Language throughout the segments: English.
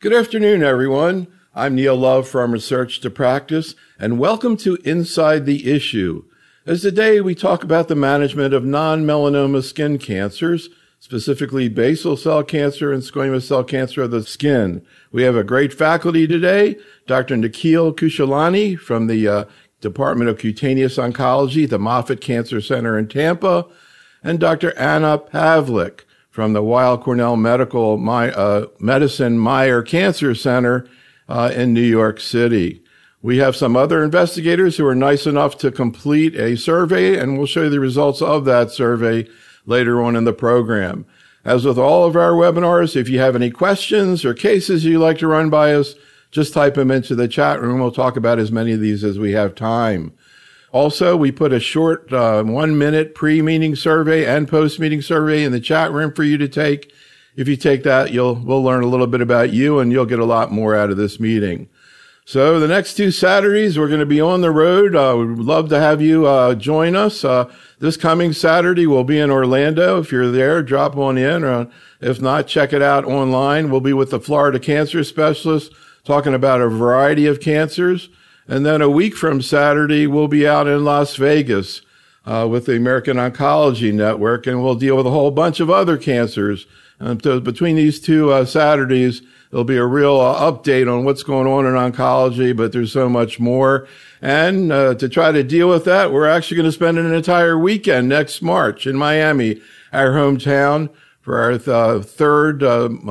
Good afternoon, everyone. I'm Neil Love from Research to Practice, and welcome to Inside the Issue. As today we talk about the management of non-melanoma skin cancers, specifically basal cell cancer and squamous cell cancer of the skin. We have a great faculty today, Dr. Nikhil Khushalani from the Department of Cutaneous Oncology at the Moffitt Cancer Center in Tampa, and Dr. Anna Pavlik from the Weill Cornell Medicine Meyer Cancer Center in New York City. We have some other investigators who are nice enough to complete a survey, and we'll show you the results of that survey later on in the program. As with all of our webinars, if you have any questions or cases you'd like to run by us, just type them into the chat room. We'll talk about as many of these as we have time. Also, we put a short 1-minute pre-meeting survey and post-meeting survey in the chat room for you to take. If you take that, we'll learn a little bit about you, and you'll get a lot more out of this meeting. So the next 2 Saturdays, we're going to be on the road. We'd love to have you join us. This coming Saturday, we'll be in Orlando. If you're there, drop on in. Or if not, check it out online. We'll be with the Florida Cancer Specialists talking about a variety of cancers. And then a week from Saturday, we'll be out in Las Vegas with the American Oncology Network, and we'll deal with a whole bunch of other cancers. So between these 2 Saturdays, there'll be a real update on what's going on in oncology, but there's so much more. And to try to deal with that, we're actually going to spend an entire weekend next March in Miami, our hometown, for our third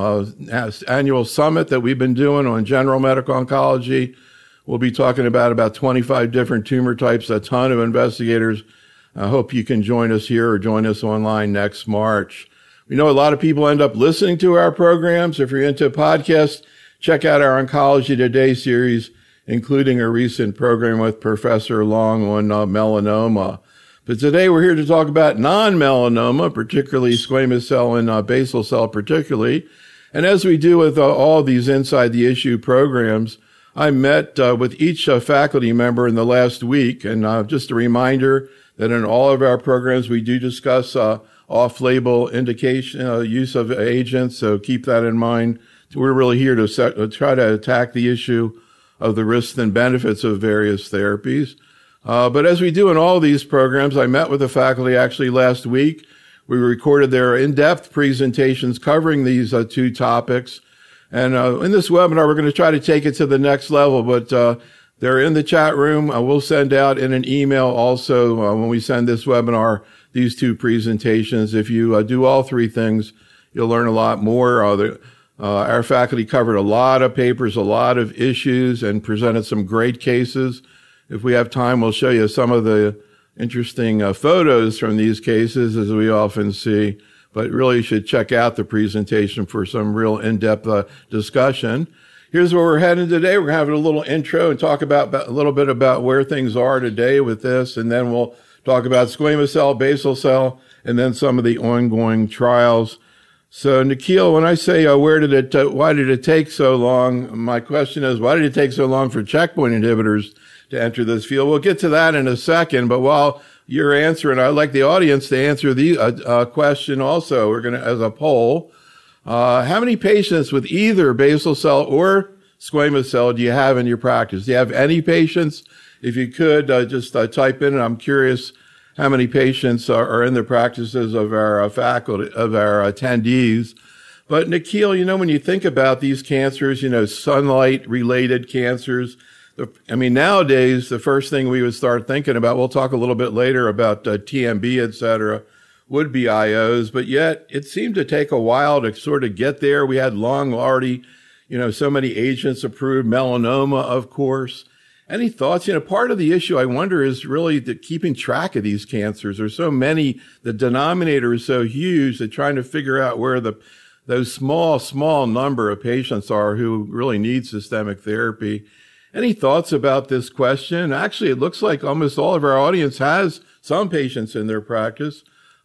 annual summit that we've been doing on general medical oncology. We'll be talking about 25 different tumor types, a ton of investigators. I hope you can join us here or join us online next March. We know a lot of people end up listening to our programs. If you're into podcasts, check out our Oncology Today series, including a recent program with Professor Long on melanoma. But today we're here to talk about non-melanoma, particularly squamous cell and basal cell particularly. And as we do with all these Inside the Issue programs, I met with each faculty member in the last week, and just a reminder that in all of our programs we do discuss off-label indication use of agents, so keep that in mind. We're really here to try to attack the issue of the risks and benefits of various therapies. But as we do in all these programs, I met with the faculty actually last week. We recorded their in-depth presentations covering these 2 topics. And in this webinar, we're going to try to take it to the next level, but they're in the chat room. We'll send out in an email also when we send this webinar these 2 presentations. If you do all 3 things, you'll learn a lot more. Our faculty covered a lot of papers, a lot of issues, and presented some great cases. If we have time, we'll show you some of the interesting photos from these cases, as we often see. But really you should check out the presentation for some real in-depth discussion. Here's where we're heading today. We're going to have a little intro and talk about a little bit about where things are today with this, and then we'll talk about squamous cell, basal cell, and then some of the ongoing trials. So Nikhil, when I say why did it take so long, my question is, why did it take so long for checkpoint inhibitors to enter this field? We'll get to that in a second, but while you're answering, I'd like the audience to answer the question also. We're going to, as a poll, how many patients with either basal cell or squamous cell do you have in your practice? Do you have any patients? If you could, just type in, and I'm curious how many patients are in the practices of our faculty, of our attendees. But Nikhil, when you think about these cancers, sunlight-related cancers, nowadays, the first thing we would start thinking about, we'll talk a little bit later about TMB, et cetera, would be IOs, but yet it seemed to take a while to sort of get there. We had long already, so many agents approved, melanoma, of course. Any thoughts? Part of the issue, I wonder, is really keeping track of these cancers. There's so many, the denominator is so huge that trying to figure out where those small number of patients are who really need systemic therapy. Any thoughts about this question? Actually, it looks like almost all of our audience has some patients in their practice.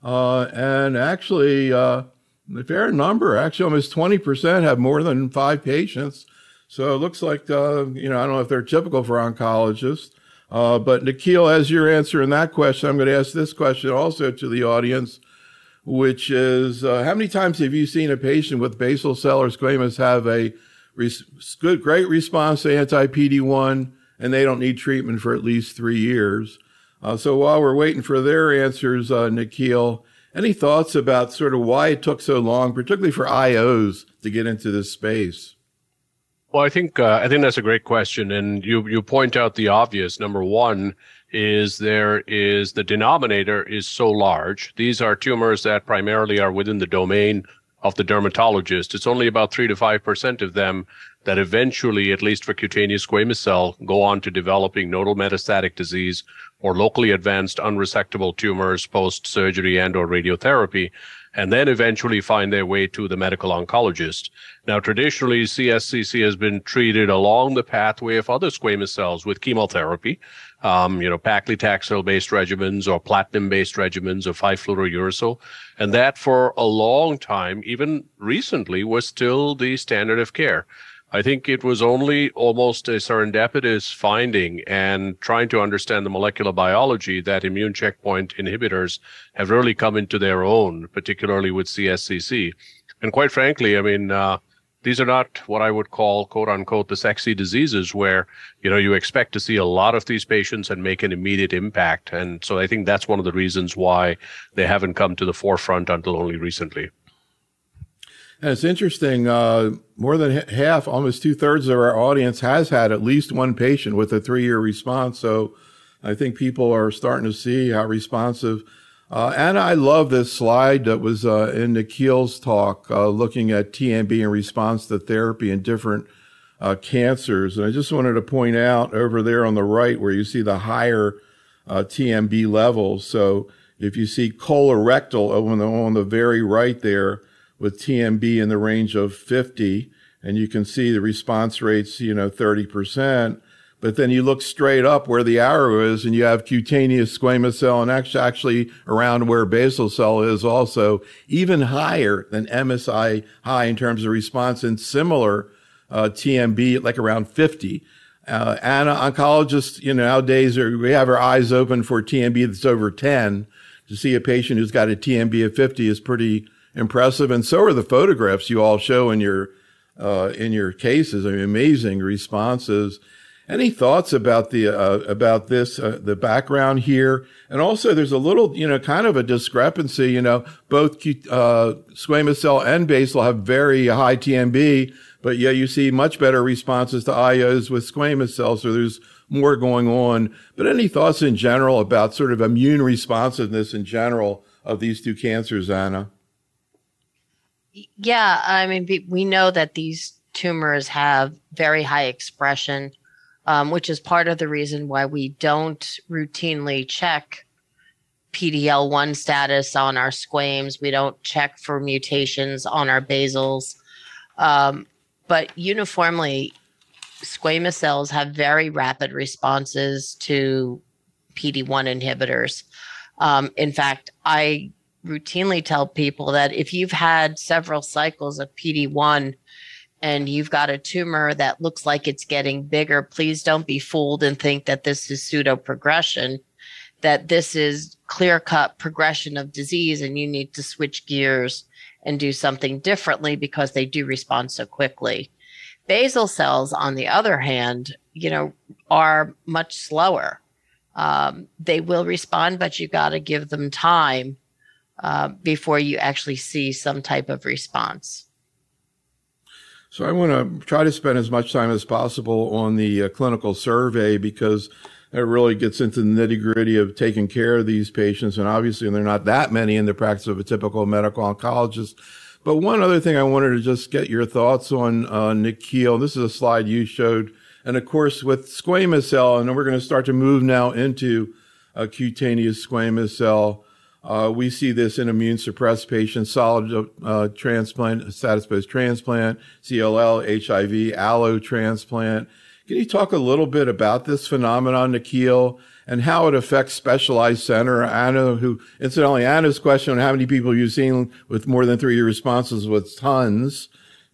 And actually, a fair number, actually almost 20% have more than 5 patients. So it looks like, I don't know if they're typical for oncologists. But Nikhil, as you're answering that question, I'm going to ask this question also to the audience, which is, how many times have you seen a patient with basal cell or squamous have a great response to anti-PD-1, and they don't need treatment for at least 3 years. So while we're waiting for their answers, Nikhil, any thoughts about sort of why it took so long, particularly for IOs, to get into this space? Well, I think that's a great question, and you point out the obvious. Number one is the denominator is so large. These are tumors that primarily are within the domain of the dermatologist. It's only about 3 to 5% of them that eventually, at least for cutaneous squamous cell, go on to developing nodal metastatic disease or locally advanced unresectable tumors post-surgery and or radiotherapy, and then eventually find their way to the medical oncologist. Now, traditionally, CSCC has been treated along the pathway of other squamous cells with chemotherapy, paclitaxel-based regimens or platinum-based regimens or 5-fluorouracil, and that for a long time, even recently, was still the standard of care. I think it was only almost a serendipitous finding and trying to understand the molecular biology that immune checkpoint inhibitors have really come into their own, particularly with CSCC. And quite frankly, I mean, these are not what I would call, quote unquote, the sexy diseases where, you expect to see a lot of these patients and make an immediate impact. And so I think that's one of the reasons why they haven't come to the forefront until only recently. And it's interesting, more than half, almost 2/3 of our audience has had at least one patient with a 3-year response. So I think people are starting to see how responsive. And I love this slide that was in Nikhil's talk, looking at TMB in response to therapy in different cancers. And I just wanted to point out over there on the right where you see the higher TMB levels. So if you see colorectal on the very right there, with TMB in the range of 50, and you can see the response rates, 30%. But then you look straight up where the arrow is, and you have cutaneous squamous cell, and actually around where basal cell is also even higher than MSI high in terms of response, and similar TMB, like around 50. And oncologists, nowadays we have our eyes open for TMB that's over 10. To see a patient who's got a TMB of 50 is pretty impressive, and so are the photographs you all show in your cases. I mean, amazing responses. Any thoughts about the background here? And also, there's a little, kind of a discrepancy. Both squamous cell and basal have very high TMB, but yeah, you see much better responses to IOs with squamous cells. So there's more going on. But any thoughts in general about sort of immune responsiveness in general of these two cancers, Anna? Yeah, I mean, we know that these tumors have very high expression, which is part of the reason why we don't routinely check PD-L1 status on our squames. We don't check for mutations on our basals. But uniformly, squamous cells have very rapid responses to PD-1 inhibitors. In fact, I routinely tell people that if you've had several cycles of PD-1 and you've got a tumor that looks like it's getting bigger, please don't be fooled and think that this is pseudo-progression, that this is clear-cut progression of disease and you need to switch gears and do something differently because they do respond so quickly. Basal cells, on the other hand, are much slower. They will respond, but you got to give them time before you actually see some type of response. So I want to try to spend as much time as possible on the clinical survey because it really gets into the nitty-gritty of taking care of these patients. And obviously, there are not that many in the practice of a typical medical oncologist. But one other thing I wanted to just get your thoughts on, Nikhil. This is a slide you showed. And of course, with squamous cell, and we're going to start to move now into cutaneous squamous cell, we see this in immune suppressed patients, solid transplant, status post-transplant, CLL, HIV, allo transplant. Can you talk a little bit about this phenomenon, Nikhil, and how it affects specialized center? Anna, Anna's question on how many people you've seen with more than 3-year responses was tons.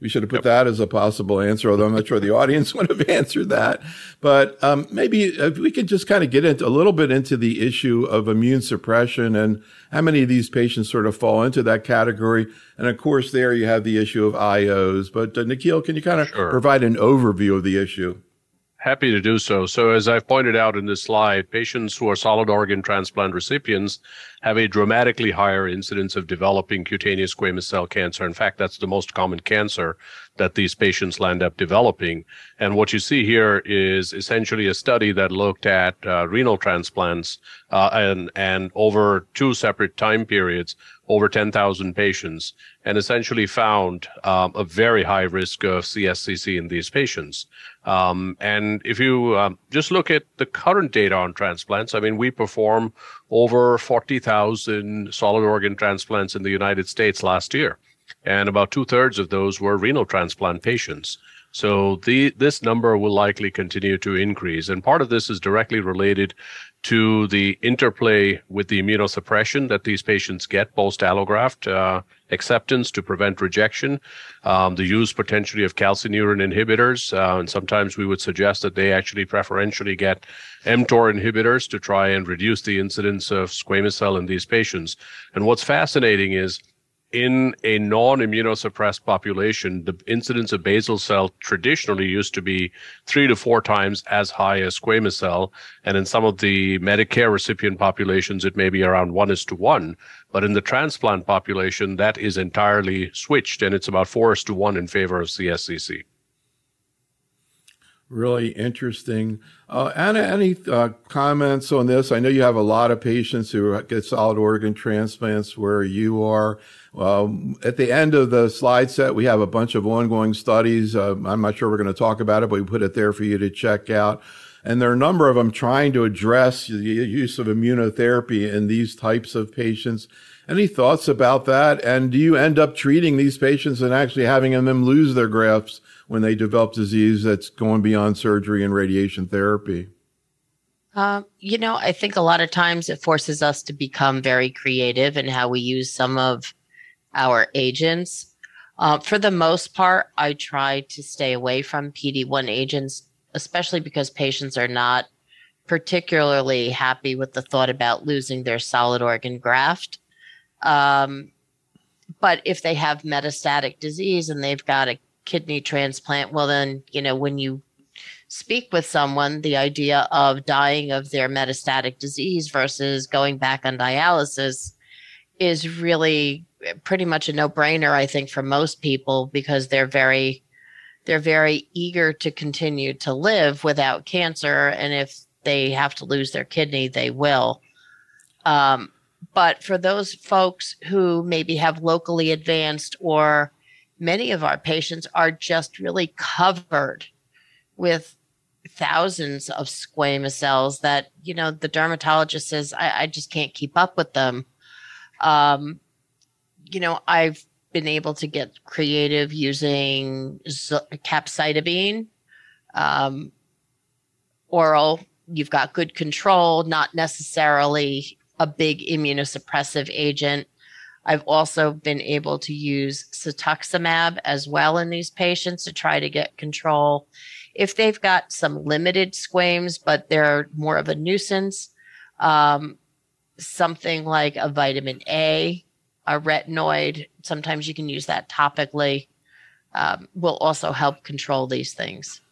We should have put that as a possible answer, although I'm not sure the audience would have answered that. But maybe if we could just kind of get into a little bit into the issue of immune suppression and how many of these patients sort of fall into that category. And of course, there you have the issue of IOs. But Nikhil, can you kind of provide an overview of the issue? Happy to do so. So as I've pointed out in this slide, patients who are solid organ transplant recipients have a dramatically higher incidence of developing cutaneous squamous cell cancer. In fact, that's the most common cancer that these patients land up developing. And what you see here is essentially a study that looked at renal transplants and over two separate time periods, over 10,000 patients, and essentially found a very high risk of CSCC in these patients. And if you just look at the current data on transplants, I mean, we perform over 40,000 solid organ transplants in the United States last year, and about 2/3 of those were renal transplant patients. So this number will likely continue to increase. And part of this is directly related to the interplay with the immunosuppression that these patients get post-allograft acceptance to prevent rejection, the use potentially of calcineurin inhibitors, and sometimes we would suggest that they actually preferentially get mTOR inhibitors to try and reduce the incidence of squamous cell in these patients. And what's fascinating is in a non-immunosuppressed population, the incidence of basal cell traditionally used to be 3 to 4 times as high as squamous cell. And in some of the Medicare recipient populations, it may be around 1:1. But in the transplant population, that is entirely switched, and it's about 4:1 in favor of CSCC. Really interesting. Anna, any comments on this? I know you have a lot of patients who get solid organ transplants where you are. At the end of the slide set, we have a bunch of ongoing studies. I'm not sure we're going to talk about it, but we put it there for you to check out. And there are a number of them trying to address the use of immunotherapy in these types of patients. Any thoughts about that? And do you end up treating these patients and actually having them lose their grafts when they develop disease that's going beyond surgery and radiation therapy? I think a lot of times it forces us to become very creative in how we use some of our agents. For the most part, I try to stay away from PD-1 agents, especially because patients are not particularly happy with the thought about losing their solid organ graft. But if they have metastatic disease and they've got a kidney transplant, well then, when you speak with someone, the idea of dying of their metastatic disease versus going back on dialysis is really pretty much a no-brainer, I think, for most people, because they're very eager to continue to live without cancer. And if they have to lose their kidney, they will. But for those folks who maybe have locally advanced, or many of our patients are just really covered with thousands of squamous cells that, the dermatologist says, I just can't keep up with them. I've been able to get creative using capecitabine, oral. You've got good control, not necessarily a big immunosuppressive agent. I've also been able to use cetuximab as well in these patients to try to get control. If they've got some limited squames, but they're more of a nuisance, something like a vitamin A, a retinoid, sometimes you can use that topically, will also help control these things.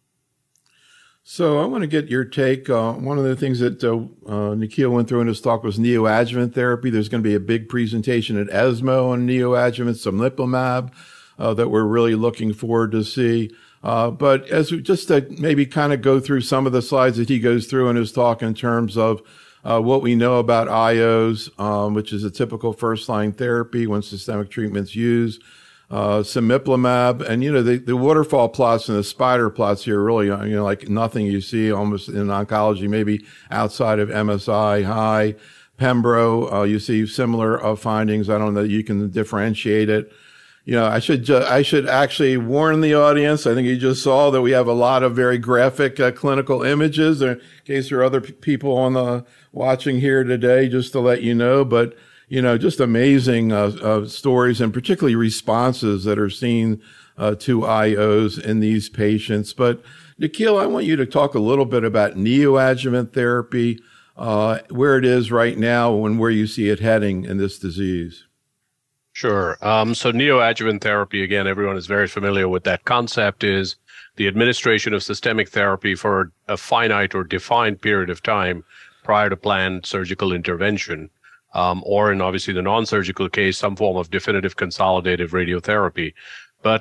So I want to get your take. One of the things that Nikhil went through in his talk was neoadjuvant therapy. There's going to be a big presentation at ESMO on neoadjuvant cemiplimab that we're really looking forward to see. But as we just to maybe kind of go through some of the slides that he goes through in his talk in terms of what we know about IOs, which is a typical first-line therapy when systemic treatment's used. Cemiplimab, and the waterfall plots and the spider plots here are really like nothing you see almost in oncology, maybe outside of MSI high. Pembro, you see similar findings. I don't know that you can differentiate it. I should actually warn the audience. I think you just saw that we have a lot of very graphic clinical images in case there are other people on the watching here today, just to let you know. But just amazing stories, and particularly responses that are seen to IOs in these patients. But Nikhil, I want you to talk a little bit about neoadjuvant therapy, where it is right now and where you see it heading in this disease. Sure. So neoadjuvant therapy, again, everyone is very familiar with that concept, is the administration of systemic therapy for a finite or defined period of time prior to planned surgical intervention, or in obviously the non-surgical case, some form of definitive consolidative radiotherapy. But,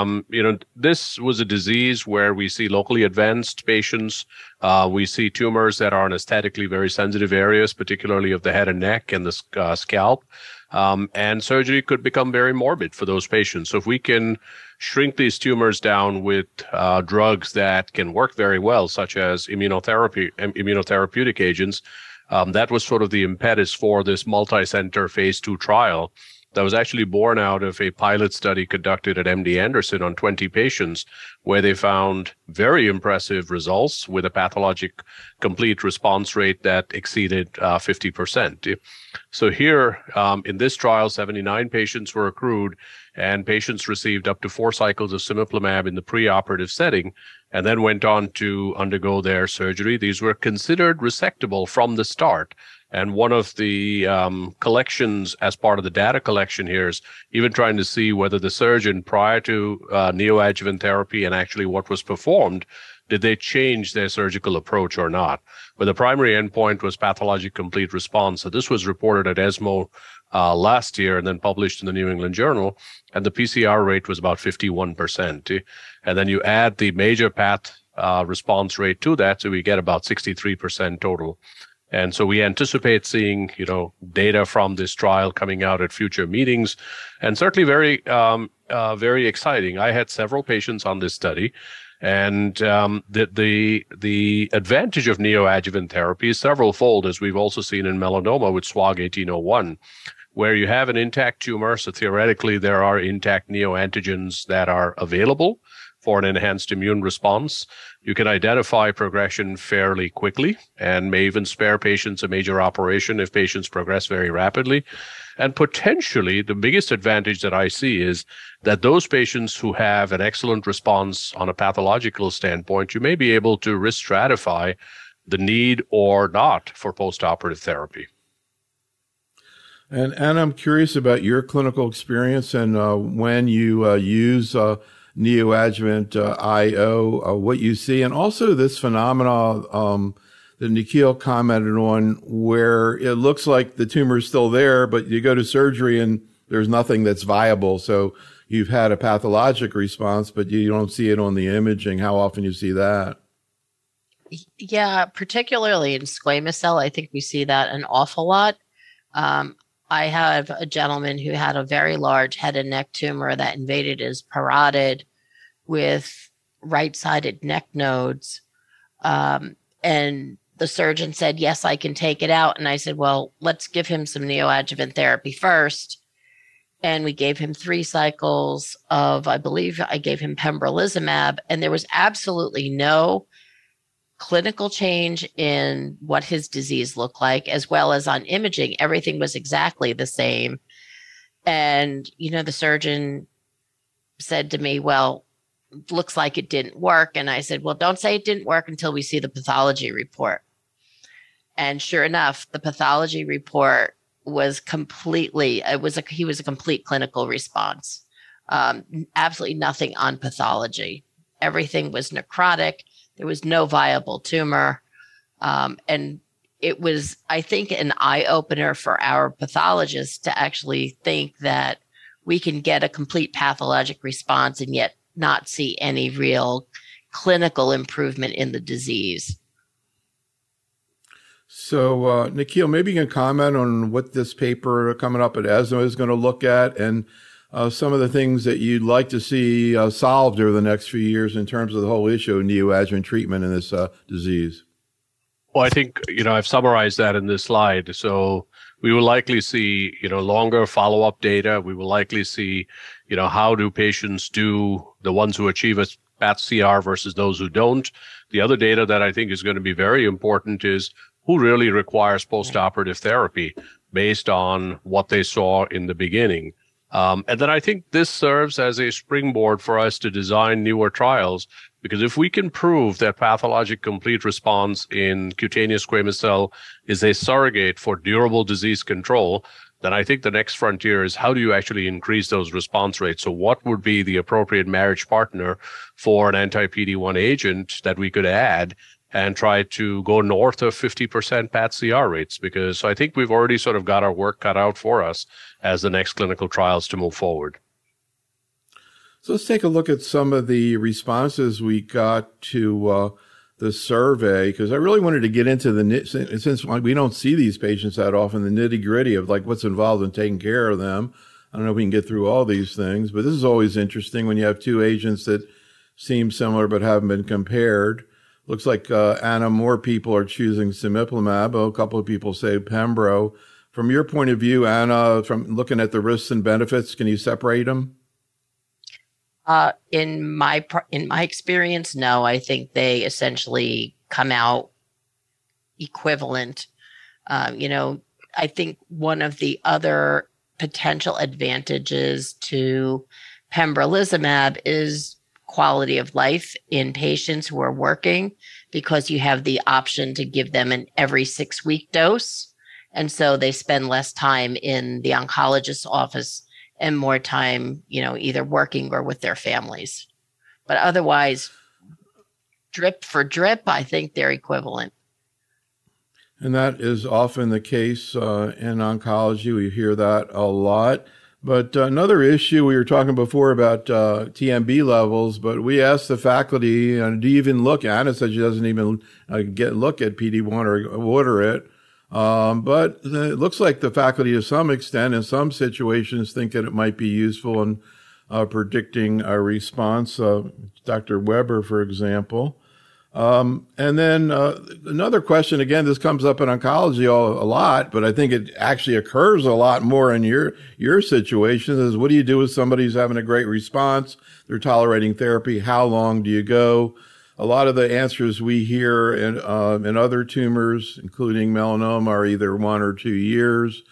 this was a disease where we see locally advanced patients. We see tumors that are in aesthetically very sensitive areas, particularly of the head and neck and the scalp. And surgery could become very morbid for those patients. So if we can shrink these tumors down with drugs that can work very well, such as immunotherapeutic agents, that was sort of the impetus for this multi-center phase 2 trial that was actually born out of a pilot study conducted at MD Anderson on 20 patients, where they found very impressive results with a pathologic complete response rate that exceeded 50%. So here, in this trial, 79 patients were accrued, and patients received up to 4 cycles of cemiplimab in the preoperative setting, and then went on to undergo their surgery. These were considered resectable from the start. And one of the collections as part of the data collection here is even trying to see whether the surgeon, prior to neoadjuvant therapy and actually what was performed, did they change their surgical approach or not? But the primary endpoint was pathologic complete response. So this was reported at ESMO last year and then published in the New England Journal. And the PCR rate was about 51%. And then you add the major path response rate to that, so we get about 63% total. And so we anticipate seeing, data from this trial coming out at future meetings, and certainly very, very exciting. I had several patients on this study, and the advantage of neoadjuvant therapy is several-fold, as we've also seen in melanoma with SWOG 1801, where you have an intact tumor. So theoretically, there are intact neoantigens that are available for an enhanced immune response. You can identify progression fairly quickly and may even spare patients a major operation if patients progress very rapidly. And potentially, the biggest advantage that I see is that those patients who have an excellent response on a pathological standpoint, you may be able to risk stratify the need or not for postoperative therapy. And I'm curious about your clinical experience and when you use neoadjuvant IO, what you see, and also this phenomena that Nikhil commented on, where it looks like the tumor is still there, but you go to surgery and there's nothing that's viable. So you've had a pathologic response, but you don't see it on the imaging. How often you see that? Yeah, particularly in squamous cell, I think we see that an awful lot. I have a gentleman who had a very large head and neck tumor that invaded his parotid with right-sided neck nodes. And the surgeon said, yes, I can take it out. And I said, well, let's give him some neoadjuvant therapy first. And we gave him 3 cycles of, I believe I gave him pembrolizumab, and there was absolutely no clinical change in what his disease looked like, as well as on imaging. Everything was exactly the same. And, the surgeon said to me, well, looks like it didn't work. And I said, well, don't say it didn't work until we see the pathology report. And sure enough, the pathology report was he was a complete clinical response. Absolutely nothing on pathology. Everything was necrotic. There was no viable tumor. And it was, I think, an eye-opener for our pathologists to actually think that we can get a complete pathologic response and yet not see any real clinical improvement in the disease. So, Nikhil, maybe you can comment on what this paper coming up at ESMO is going to look at, and some of the things that you'd like to see solved over the next few years in terms of the whole issue of neoadjuvant treatment in this disease. Well, I think, I've summarized that in this slide. So we will likely see, longer follow-up data. We will likely see, how do patients do, the ones who achieve a path CR versus those who don't. The other data that I think is going to be very important is who really requires postoperative therapy based on what they saw in the beginning. And then I think this serves as a springboard for us to design newer trials, because if we can prove that pathologic complete response in cutaneous squamous cell is a surrogate for durable disease control, then I think the next frontier is how do you actually increase those response rates? So what would be the appropriate marriage partner for an anti-PD-1 agent that we could add and try to go north of 50% PAT-CR rates? Because I think we've already sort of got our work cut out for us as the next clinical trials to move forward. So let's take a look at some of the responses we got to the survey, because I really wanted to get into since we don't see these patients that often, the nitty gritty of like what's involved in taking care of them. I don't know if we can get through all these things, but this is always interesting when you have two agents that seem similar but haven't been compared. Looks like, Anna, more people are choosing cemiplimab. A couple of people say Pembro. From your point of view, Anna, from looking at the risks and benefits, can you separate them? In my experience, no. I think they essentially come out equivalent. I think one of the other potential advantages to pembrolizumab is quality of life in patients who are working, because you have the option to give them an every 6-week dose. And so they spend less time in the oncologist's office and more time, either working or with their families. But otherwise, drip for drip, I think they're equivalent. And that is often the case in oncology. We hear that a lot. But another issue, we were talking before about TMB levels, but we asked the faculty, do you even look? Anna said she doesn't even look at PD-1 or order it. But it looks like the faculty, to some extent, in some situations, think that it might be useful in predicting a response. Dr. Weber, for example. And then another question, again, this comes up in oncology a lot, but I think it actually occurs a lot more in your situation, is what do you do with somebody who's having a great response? They're tolerating therapy. How long do you go? A lot of the answers we hear in other tumors, including melanoma, are either 1 or 2 years.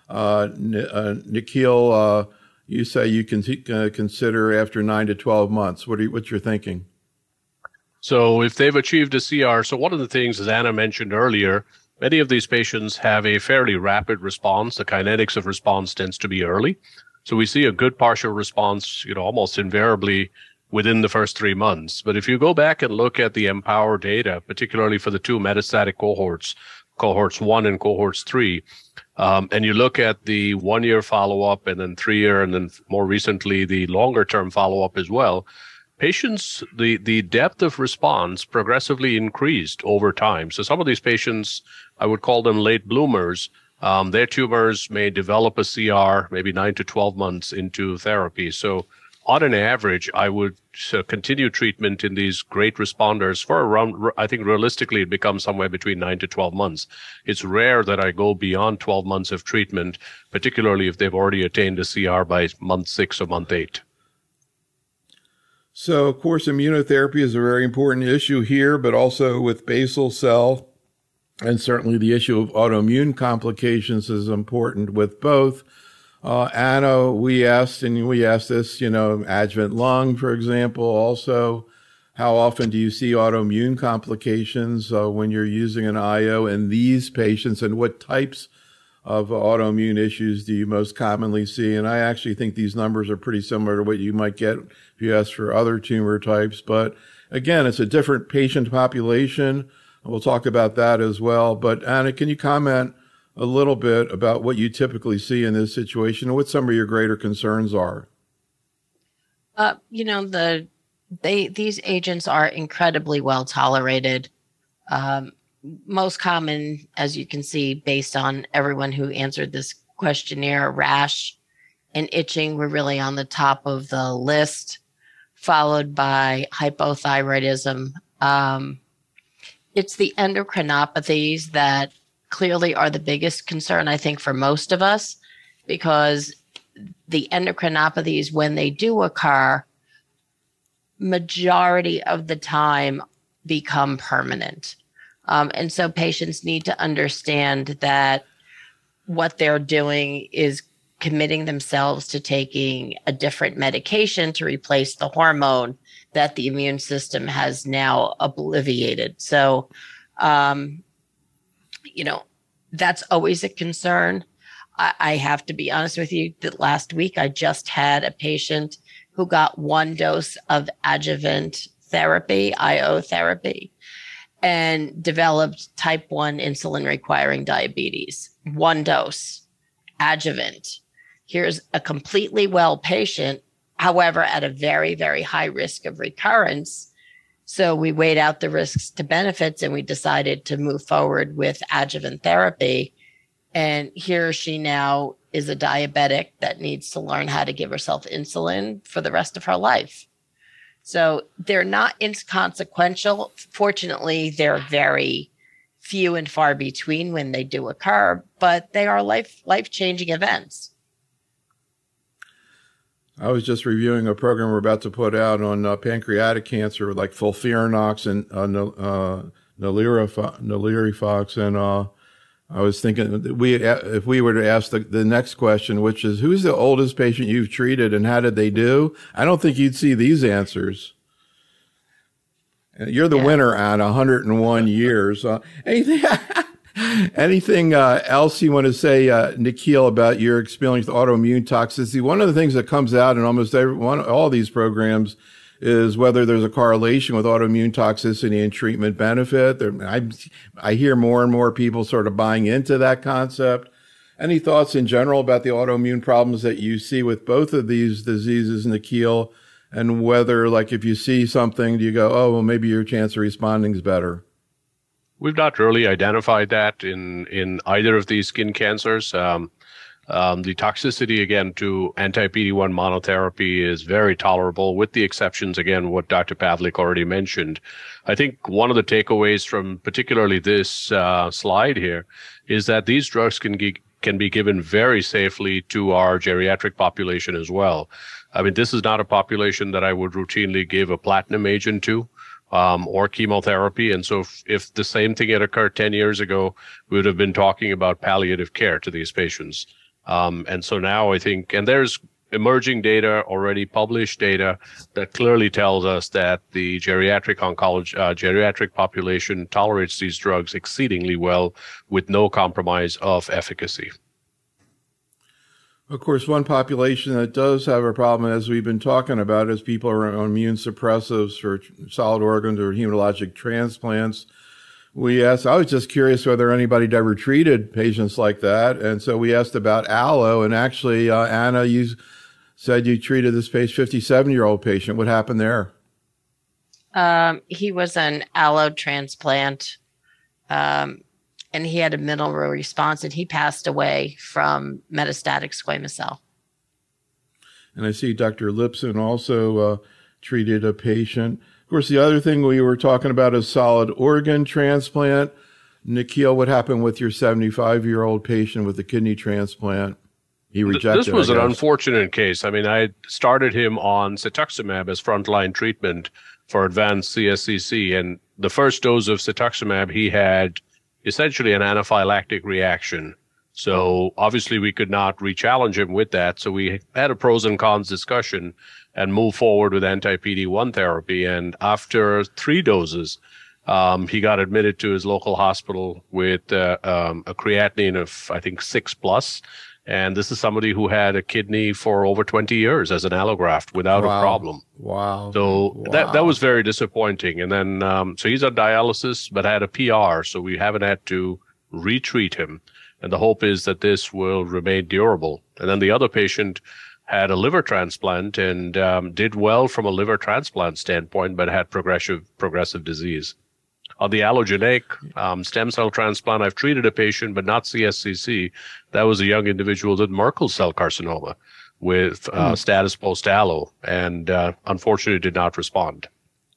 Nikhil, you say you can consider after 9 to 12 months. What's your thinking? So if they've achieved a CR, so one of the things, as Anna mentioned earlier, many of these patients have a fairly rapid response. The kinetics of response tends to be early. So we see a good partial response, almost invariably within the first 3 months. But if you go back and look at the Empower data, particularly for the 2 metastatic cohorts 1 and cohorts 3, and you look at the 1-year follow-up and then 3-year and then more recently the longer-term follow-up as well, patients, the depth of response progressively increased over time. So some of these patients, I would call them late bloomers. Their tumors may develop a CR maybe 9 to 12 months into therapy. So on an average, I would continue treatment in these great responders for around, I think realistically, it becomes somewhere between 9 to 12 months. It's rare that I go beyond 12 months of treatment, particularly if they've already attained a CR by month 6 or month 8. So, of course, immunotherapy is a very important issue here, but also with basal cell, and certainly the issue of autoimmune complications is important with both. Anna, we asked this, adjuvant lung, for example, also, how often do you see autoimmune complications when you're using an IO in these patients, and what types of autoimmune issues do you most commonly see? And I actually think these numbers are pretty similar to what you might get if you ask for other tumor types. But again, it's a different patient population. We'll talk about that as well. But Anna, can you comment a little bit about what you typically see in this situation and what some of your greater concerns are? These agents are incredibly well tolerated. Most common, as you can see, based on everyone who answered this questionnaire, rash and itching were really on the top of the list, followed by hypothyroidism. It's the endocrinopathies that clearly are the biggest concern, I think, for most of us, because the endocrinopathies, when they do occur, majority of the time become permanent. And so patients need to understand that what they're doing is committing themselves to taking a different medication to replace the hormone that the immune system has now obliviated. So, that's always a concern. I have to be honest with you that last week I just had a patient who got one dose of adjuvant therapy, IO therapy, and developed type 1 insulin requiring diabetes. One dose, adjuvant. Here's a completely well patient, however, at a very, very high risk of recurrence. So we weighed out the risks to benefits and we decided to move forward with adjuvant therapy. And here she now is a diabetic that needs to learn how to give herself insulin for the rest of her life. So they're not inconsequential. Fortunately, they're very few and far between when they do occur, but they are life-changing events. I was just reviewing a program we're about to put out on pancreatic cancer, like FOLFIRINOX and NALIRIFOX, and I was thinking if we were to ask the next question, which is, who's the oldest patient you've treated and how did they do? I don't think you'd see these answers. You're the winner at 101 years. Anything else you want to say, Nikhil, about your experience with autoimmune toxicity? One of the things that comes out in almost all these programs is whether there's a correlation with autoimmune toxicity and treatment benefit. I hear more and more people sort of buying into that concept. Any thoughts in general about the autoimmune problems that you see with both of these diseases, Nikhil, and whether, like, if you see something, do you go, oh, well, maybe your chance of responding is better? We've not really identified that in either of these skin cancers. The toxicity, again, to anti-PD-1 monotherapy is very tolerable, with the exceptions, again, what Dr. Pavlik already mentioned. I think one of the takeaways from particularly this slide here is that these drugs can be given very safely to our geriatric population as well. I mean, this is not a population that I would routinely give a platinum agent to. Or chemotherapy. And so if the same thing had occurred 10 years ago, we would have been talking about palliative care to these patients. And so now I think, and there's emerging data, already published data, that clearly tells us that the geriatric population tolerates these drugs exceedingly well with no compromise of efficacy. Of course, one population that does have a problem, as we've been talking about, is people who are on immune suppressives for solid organs or hematologic transplants. I was just curious whether anybody had ever treated patients like that. And so we asked about allo. And actually, Anna, you said you treated this 57-year-old patient. What happened there? He was an allo transplant. And he had a minimal response, and he passed away from metastatic squamous cell. And I see Dr. Lipson also treated a patient. Of course, the other thing we were talking about is solid organ transplant. Nikhil, what happened with your 75-year-old patient with the kidney transplant? He rejected. This was an unfortunate case. I mean, I started him on cetuximab as frontline treatment for advanced CSCC, and the first dose of cetuximab, he had essentially an anaphylactic reaction. So obviously we could not re-challenge him with that. So we had a pros and cons discussion and moved forward with anti-PD-1 therapy. And after 3 doses, he got admitted to his local hospital with a creatinine of, I think, 6+. And this is somebody who had a kidney for over 20 years as an allograft without a problem. Wow. So that was very disappointing. And then, so he's on dialysis, but had a PR. So we haven't had to retreat him. And the hope is that this will remain durable. And then the other patient had a liver transplant and did well from a liver transplant standpoint, but had progressive disease. On the allogeneic stem cell transplant, I've treated a patient, but not CSCC. That was a young individual with Merkel cell carcinoma with status post-allo, and unfortunately did not respond.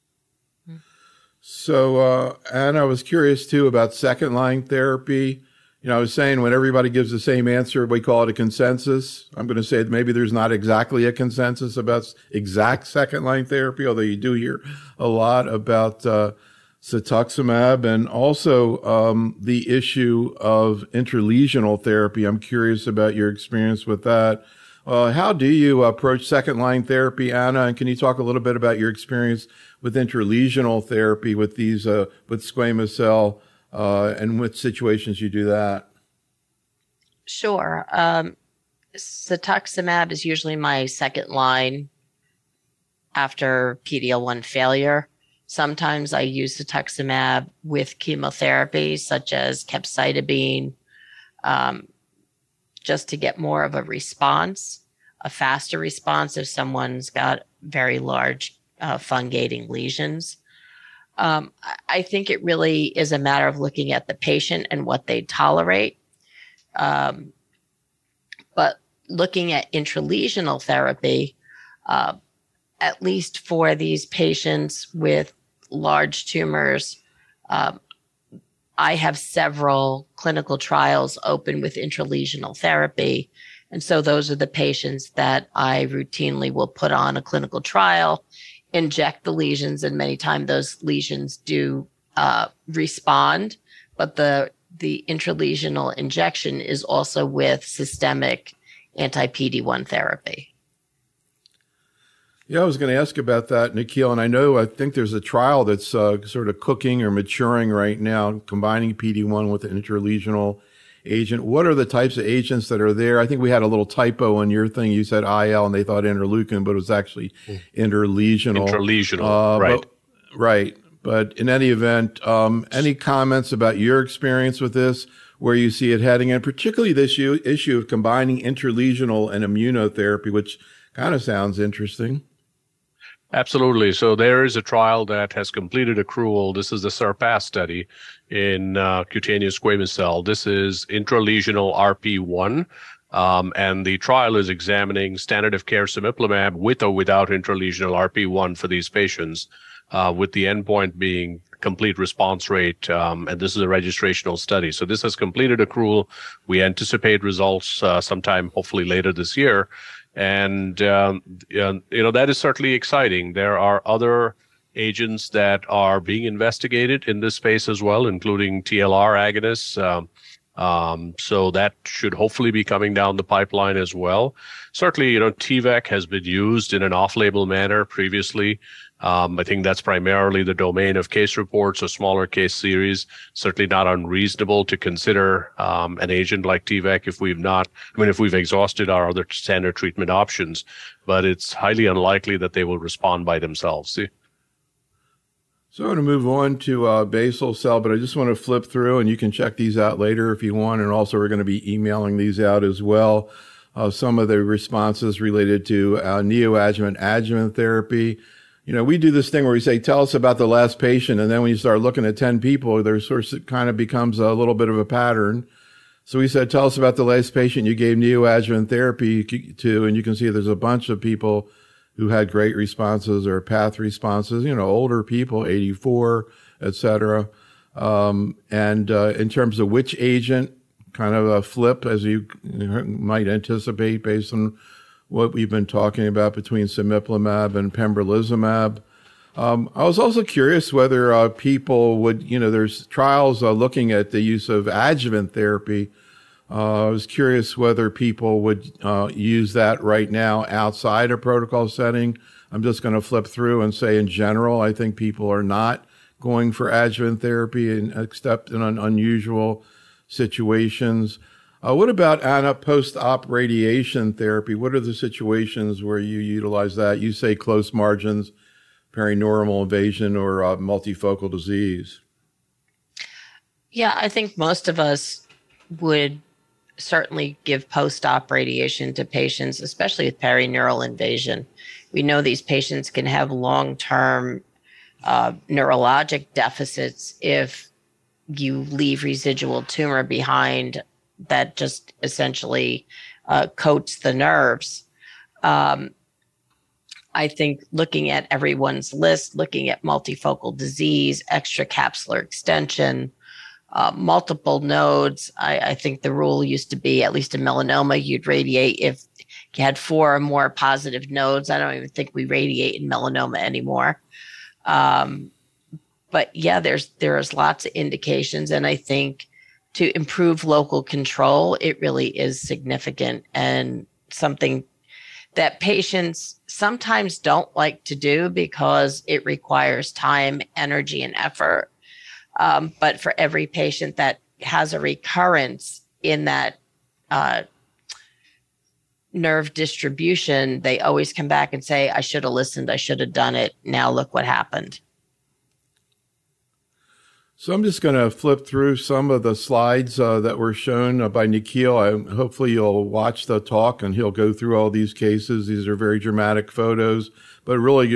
So, Anna, I was curious, too, about second-line therapy. You know, I was saying when everybody gives the same answer, we call it a consensus. I'm going to say that maybe there's not exactly a consensus about exact second-line therapy, although you do hear a lot about cetuximab, and also the issue of intralesional therapy. I'm curious about your experience with that. How do you approach second-line therapy, Anna? And can you talk a little bit about your experience with intralesional therapy with these with squamous cell and what situations you do that? Sure. Cetuximab is usually my second line after PD-L1 failure. Sometimes I use cetuximab with chemotherapy, such as capecitabine, just to get more of a response, a faster response if someone's got very large fungating lesions. I think it really is a matter of looking at the patient and what they tolerate. But looking at intralesional therapy, at least for these patients with large tumors, I have several clinical trials open with intralesional therapy. And so those are the patients that I routinely will put on a clinical trial, inject the lesions, and many times those lesions do respond. But the intralesional injection is also with systemic anti-PD-1 therapy. Yeah, I was going to ask about that, Nikhil, and I think there's a trial that's sort of cooking or maturing right now, combining PD-1 with an intralesional agent. What are the types of agents that are there? I think we had a little typo in your thing. You said IL, and they thought interleukin, but it was actually interlesional. Interlesional, right. Right. But in any event, any comments about your experience with this, where you see it heading, and particularly this issue of combining interlesional and immunotherapy, which kind of sounds interesting. Absolutely. So there is a trial that has completed accrual. This is the SURPASS study in cutaneous squamous cell. This is intralesional RP1. And the trial is examining standard of care cemiplimab with or without intralesional RP1 for these patients, with the endpoint being complete response rate. And this is a registrational study. So this has completed accrual. We anticipate results sometime, hopefully later this year. And, that is certainly exciting. There are other agents that are being investigated in this space as well, including TLR agonists. So that should hopefully be coming down the pipeline as well. Certainly, TVEC has been used in an off-label manner previously. I think that's primarily the domain of case reports or smaller case series. Certainly not unreasonable to consider an agent like TVEC if we've exhausted our other standard treatment options, but it's highly unlikely that they will respond by themselves. See? So I'm going to move on to basal cell, but I just want to flip through, and you can check these out later if you want. And also we're going to be emailing these out as well. Some of the responses related to neoadjuvant adjuvant therapy. We do this thing where we say, tell us about the last patient. And then when you start looking at 10 people, there sort of kind of becomes a little bit of a pattern. So we said, tell us about the last patient you gave neoadjuvant therapy to. And you can see there's a bunch of people who had great responses or path responses, older people, 84, et cetera. And in terms of which agent, kind of a flip, as you might anticipate based on what we've been talking about between cemiplimab and pembrolizumab. I was also curious whether people would, there's trials looking at the use of adjuvant therapy. I was curious whether people would use that right now outside a protocol setting. I'm just going to flip through and say in general, I think people are not going for adjuvant therapy except in unusual situations. What about, Anna, post-op radiation therapy? What are the situations where you utilize that? You say close margins, perineural invasion, or multifocal disease. Yeah, I think most of us would certainly give post-op radiation to patients, especially with perineural invasion. We know these patients can have long-term neurologic deficits if you leave residual tumor behind that just essentially coats the nerves. I think looking at everyone's list, looking at multifocal disease, extracapsular extension, multiple nodes. I think the rule used to be, at least in melanoma, you'd radiate if you had 4 or more positive nodes. I don't even think we radiate in melanoma anymore. But yeah, there's lots of indications, and I think to improve local control, it really is significant and something that patients sometimes don't like to do because it requires time, energy, and effort. But for every patient that has a recurrence in that nerve distribution, they always come back and say, I should have listened, I should have done it. Now look what happened. So I'm just going to flip through some of the slides that were shown by Nikhil. Hopefully you'll watch the talk and he'll go through all these cases. These are very dramatic photos, but really,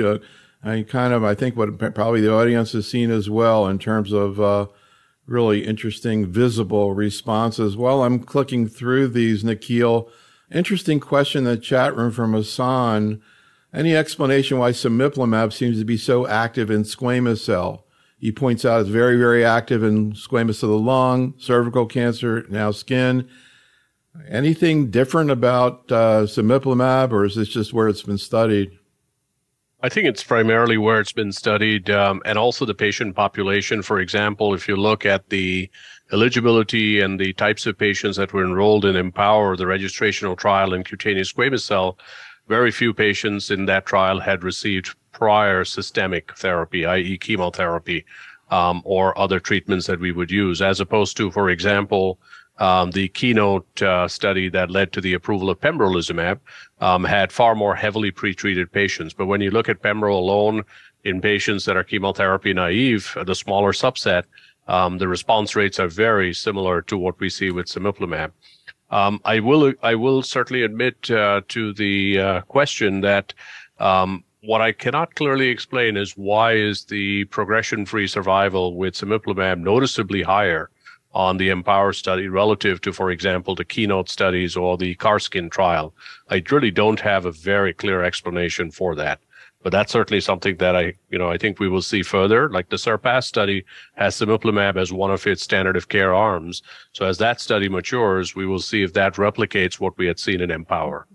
I think what probably the audience has seen as well in terms of really interesting visible responses. While I'm clicking through these, Nikhil, interesting question in the chat room from Hassan. Any explanation why cemiplimab seems to be so active in squamous cell? He points out it's very, very active in squamous of the lung, cervical cancer, now skin. Anything different about cemiplimab, or is this just where it's been studied? I think it's primarily where it's been studied, and also the patient population. For example, if you look at the eligibility and the types of patients that were enrolled in EMPOWER, the registrational trial in cutaneous squamous cell, very few patients in that trial had received prior systemic therapy, i.e. chemotherapy, or other treatments that we would use, as opposed to, for example, the keynote study that led to the approval of pembrolizumab had far more heavily pretreated patients. But when you look at pembro alone in patients that are chemotherapy naive, the smaller subset, the response rates are very similar to what we see with cemiplimab. I will certainly admit to the question that what I cannot clearly explain is why is the progression-free survival with cemiplimab noticeably higher on the EMPOWER study relative to, for example, the keynote studies or the CARSKIN trial. I really don't have a very clear explanation for that. But that's certainly something that I think we will see further. Like the SURPASS study has cemiplimab as one of its standard of care arms. So as that study matures, we will see if that replicates what we had seen in EMPOWER.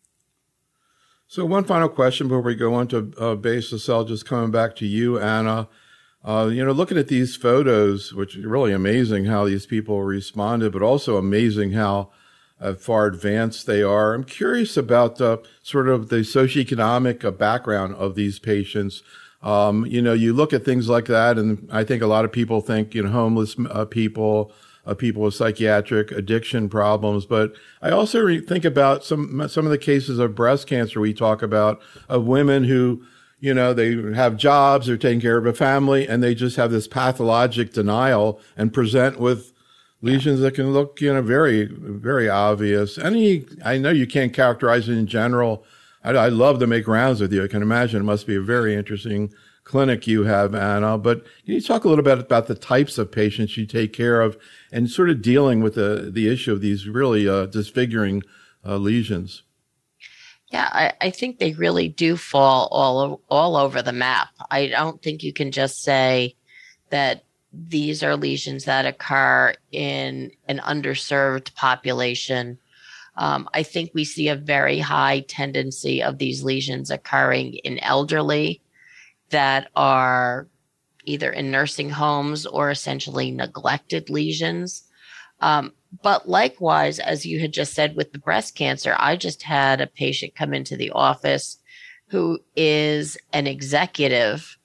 So one final question before we go on to basal cell, just coming back to you, Anna. Looking at these photos, which is really amazing how these people responded, but also amazing how far advanced they are. I'm curious about sort of the socioeconomic background of these patients. You look at things like that, and I think a lot of people think, homeless people, people with psychiatric addiction problems. But I also think about some of the cases of breast cancer we talk about, of women who, they have jobs, they're taking care of a family, and they just have this pathologic denial and present with lesions that can look, very, very obvious. I know you can't characterize it in general. I love to make rounds with you. I can imagine it must be a very interesting clinic you have, Anna. But can you talk a little bit about the types of patients you take care of and sort of dealing with the issue of these really disfiguring lesions? Yeah, I think they really do fall all over the map. I don't think you can just say that these are lesions that occur in an underserved population. I think we see a very high tendency of these lesions occurring in elderly that are either in nursing homes or essentially neglected lesions. But likewise, as you had just said with the breast cancer, I just had a patient come into the office who is an executive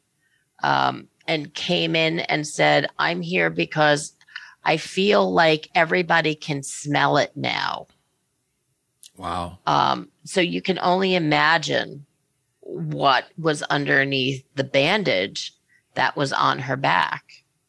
and came in and said, I'm here because I feel like everybody can smell it now. Wow. So you can only imagine what was underneath the bandage that was on her back.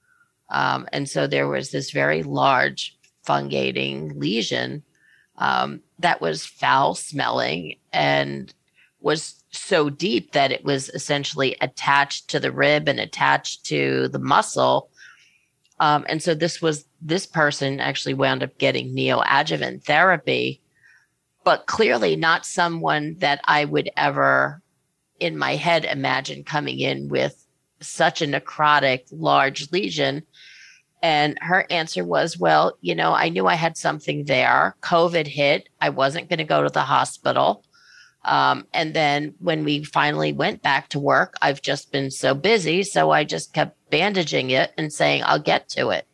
And so there was this very large fungating lesion that was foul smelling and was so deep that it was essentially attached to the rib and attached to the muscle. And so this person actually wound up getting neoadjuvant therapy, but clearly not someone that I would ever in my head imagine coming in with such a necrotic large lesion. And her answer was, well, I knew I had something there. COVID hit. I wasn't going to go to the hospital. And then when we finally went back to work, I've just been so busy. So I just kept bandaging it and saying, I'll get to it.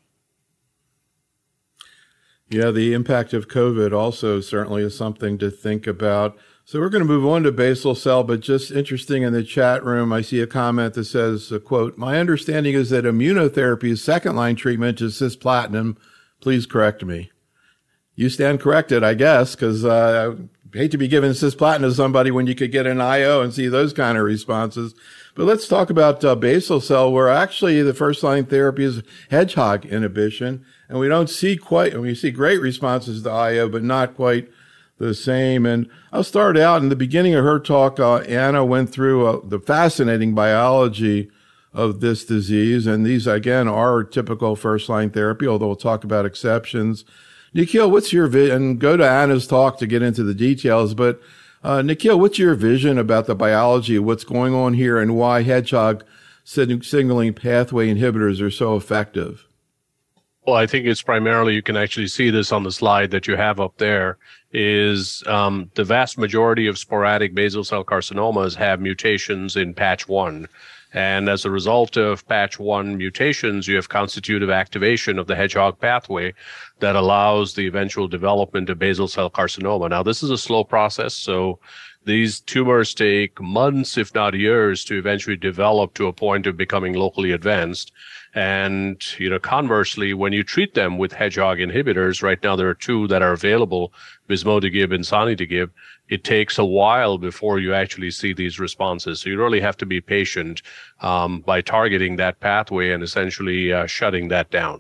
Yeah, the impact of COVID also certainly is something to think about. So we're going to move on to basal cell, but just interesting in the chat room, I see a comment that says, quote, my understanding is that immunotherapy's second-line treatment is cisplatin. Please correct me. You stand corrected, I guess, because I hate to be giving cisplatin to somebody when you could get an IO and see those kind of responses. But let's talk about basal cell, where actually the first-line therapy is hedgehog inhibition, and we don't see we see great responses to IO, but not quite the same. And I'll start out in the beginning of her talk. Anna went through the fascinating biology of this disease, and these again are typical first-line therapy, although we'll talk about exceptions. Nikhil, what's your vision? And go to Anna's talk to get into the details, but Nikhil, what's your vision about the biology of what's going on here and why hedgehog signaling pathway inhibitors are so effective? Well, I think it's primarily, you can actually see this on the slide that you have up there, is the vast majority of sporadic basal cell carcinomas have mutations in patch 1. And as a result of patch 1 mutations, you have constitutive activation of the hedgehog pathway that allows the eventual development of basal cell carcinoma. Now, this is a slow process, so these tumors take months, if not years, to eventually develop to a point of becoming locally advanced. And, conversely, when you treat them with hedgehog inhibitors, right now there are 2 that are available, vismodegib and sonidegib, it takes a while before you actually see these responses. So you really have to be patient by targeting that pathway and essentially shutting that down.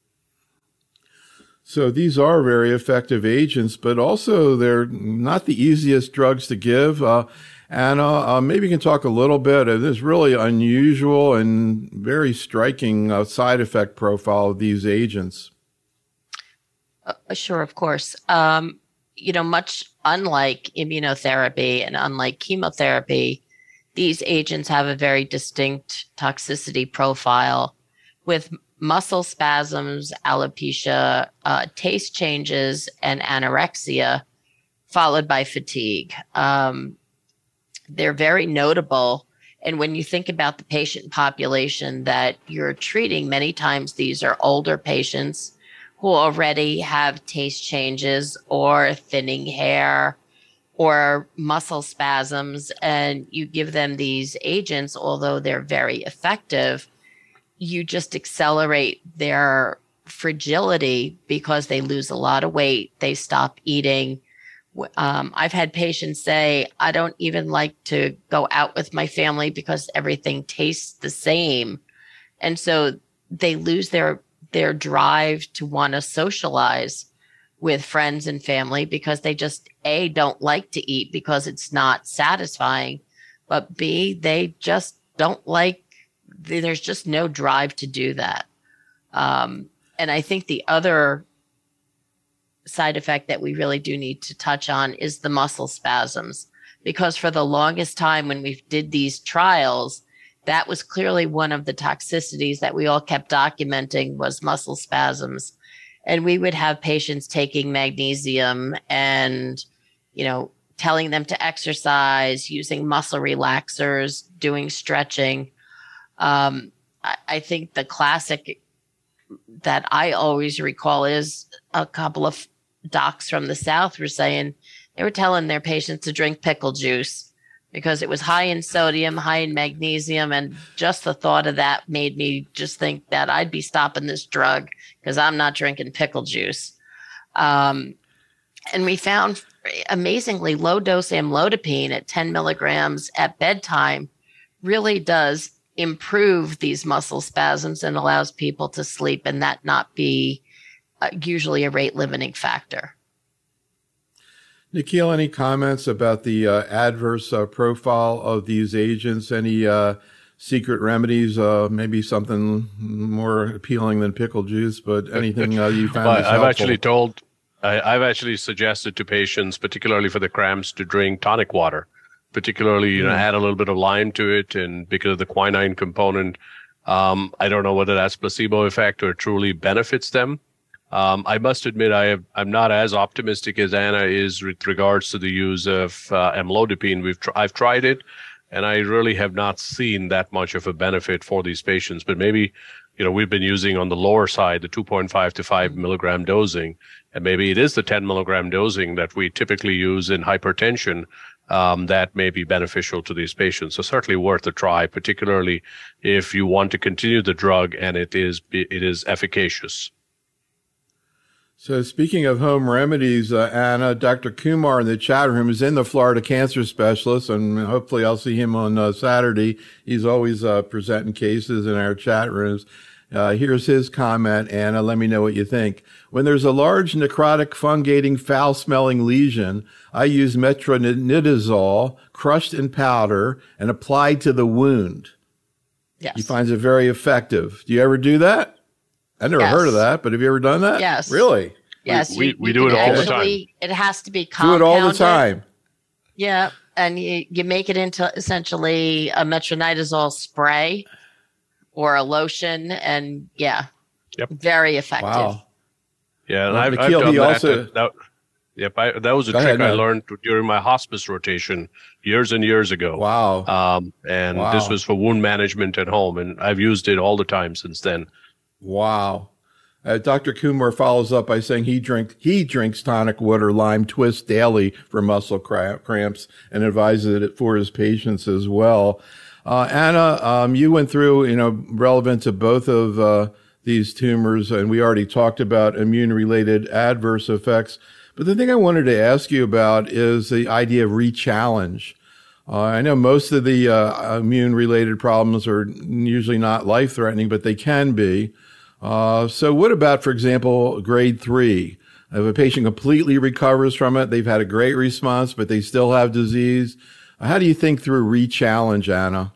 So these are very effective agents, but also they're not the easiest drugs to give. Anna, maybe you can talk a little bit of this really unusual and very striking side effect profile of these agents. Sure, of course. Much unlike immunotherapy and unlike chemotherapy, these agents have a very distinct toxicity profile with muscle spasms, alopecia, taste changes, and anorexia, followed by fatigue. They're very notable. And when you think about the patient population that you're treating, many times these are older patients who already have taste changes or thinning hair or muscle spasms, and you give them these agents, although they're very effective, you just accelerate their fragility because they lose a lot of weight, they stop eating. I've had patients say, I don't even like to go out with my family because everything tastes the same. And so they lose their drive to want to socialize with friends and family because they just, A, don't like to eat because it's not satisfying, but B, they just don't like, there's just no drive to do that. And I think the other side effect that we really do need to touch on is the muscle spasms, because for the longest time when we did these trials, that was clearly one of the toxicities that we all kept documenting was muscle spasms. And we would have patients taking magnesium and, telling them to exercise, using muscle relaxers, doing stretching. I think the classic that I always recall is a couple of docs from the South were saying they were telling their patients to drink pickle juice because it was high in sodium, high in magnesium. And just the thought of that made me just think that I'd be stopping this drug because I'm not drinking pickle juice. And we found amazingly low dose amlodipine at 10 milligrams at bedtime really does improve these muscle spasms and allows people to sleep and that not be usually a rate limiting factor. Nikhil, any comments about the adverse profile of these agents? Any secret remedies, maybe something more appealing than pickle juice, but anything you found I've actually suggested to patients, particularly for the cramps, to drink tonic water, particularly, add a little bit of lime to it. And because of the quinine component, I don't know whether that's placebo effect or truly benefits them. I must admit, I'm not as optimistic as Anna is with regards to the use of amlodipine. I've tried it, and I really have not seen that much of a benefit for these patients. But maybe, we've been using on the lower side the 2.5 to 5 milligram dosing, and maybe it is the 10 milligram dosing that we typically use in hypertension that may be beneficial to these patients. So certainly worth a try, particularly if you want to continue the drug and it is efficacious. So speaking of home remedies, Anna, Dr. Kumar in the chat room is in the Florida Cancer Specialist, and hopefully I'll see him on Saturday. He's always presenting cases in our chat rooms. Here's his comment, Anna. Let me know what you think. When there's a large necrotic, fungating, foul-smelling lesion, I use metronidazole crushed in powder and applied to the wound. Yes. He finds it very effective. Do you ever do that? I never heard of that, but have you ever done that? Yes. Really? Yes. We do it all the time. It has to be compounded. Do it all the time. Yeah. And you make it into essentially a metronidazole spray or a lotion. And very effective. Wow. Yeah. And I've Nikhil, done he that. also... That was a trick I learned during my hospice rotation years and years ago. Wow. This was for wound management at home, and I've used it all the time since then. Wow. Dr. Kumar follows up by saying he drinks tonic water lime twist daily for muscle cramps and advises it for his patients as well. Anna, you went through, relevant to both of these tumors, and we already talked about immune-related adverse effects. But the thing I wanted to ask you about is the idea of re-challenge. I know most of the immune-related problems are usually not life-threatening, but they can be. So what about, for example, grade 3? If a patient completely recovers from it, they've had a great response, but they still have disease. How do you think through re-challenge, Anna?